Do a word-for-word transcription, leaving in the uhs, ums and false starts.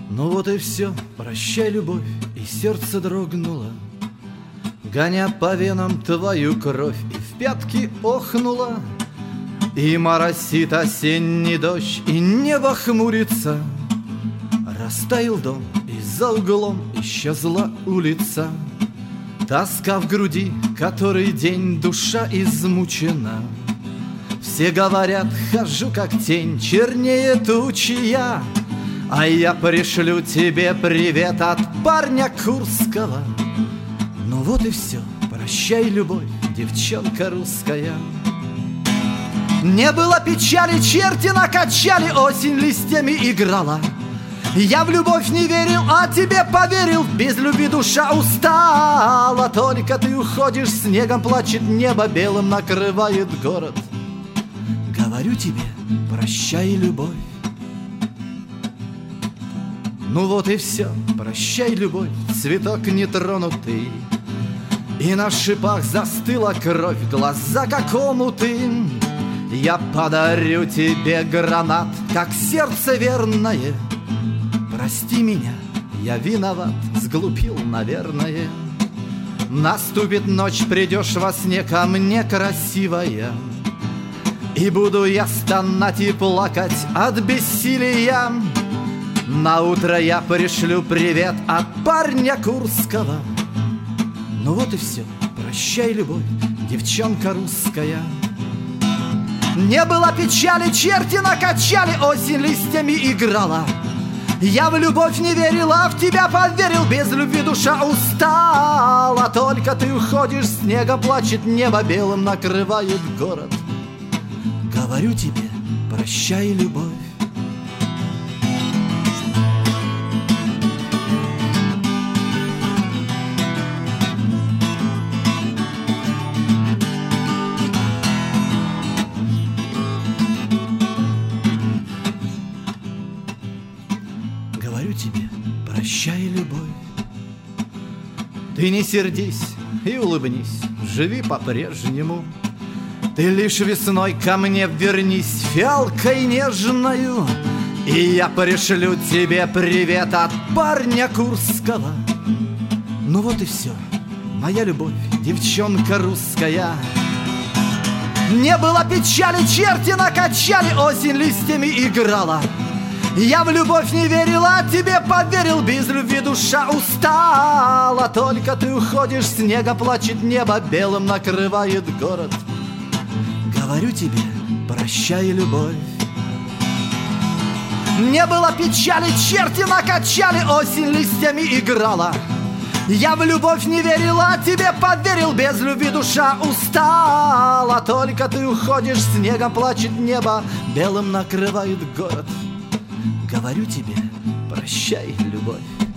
Ну вот и все, прощай, любовь, и сердце дрогнуло, гоня по венам твою кровь, и в пятки охнуло. И моросит осенний дождь, и небо хмурится. Растаял дом, и за углом исчезла улица. Тоска в груди, который день, душа измучена. Все говорят, хожу как тень, чернее тучи я. А я пришлю тебе привет от парня Курского. Ну вот и все, прощай, любовь, девчонка русская. Не было печали, черти накачали, осень листьями играла. Я в любовь не верил, а тебе поверил, без любви душа устала. Только ты уходишь, снегом плачет небо, белым накрывает город. Говорю тебе, прощай, любовь. Ну вот и все, прощай, любовь, цветок нетронутый. И на шипах застыла кровь, глаза как омуты. Я подарю тебе гранат, как сердце верное. Прости меня, я виноват, сглупил, наверное. Наступит ночь, придешь во сне ко мне, красивая. И буду я стонать и плакать от бессилия. На утро я пришлю привет от парня Курского. Ну вот и все, прощай, любовь, девчонка русская. Не было печали, черти накачали, осень листьями играла. Я в любовь не верил, а в тебя поверил, без любви душа устала. Только ты уходишь, снега плачет небо, белым накрывает город. Говорю тебе, прощай, любовь. Говорю тебе, прощай, любовь. Ты не сердись и улыбнись, живи по-прежнему. Ты лишь весной ко мне вернись, фиалкой нежною, и я пришлю тебе привет от парня Курского. Ну вот и все, моя любовь, девчонка русская. Не было печали, черти накачали, осень листьями играла. Я в любовь не верила, а тебе поверил, без любви душа устала. Только ты уходишь, снега плачет небо, белым накрывает город. Говорю тебе, прощай, любовь. Не было печали, черти накачали, осень листьями играла. Я в любовь не верила, а тебе поверил, без любви душа устала. Только ты уходишь, снегом плачет небо, белым накрывает город. Говорю тебе, прощай, любовь.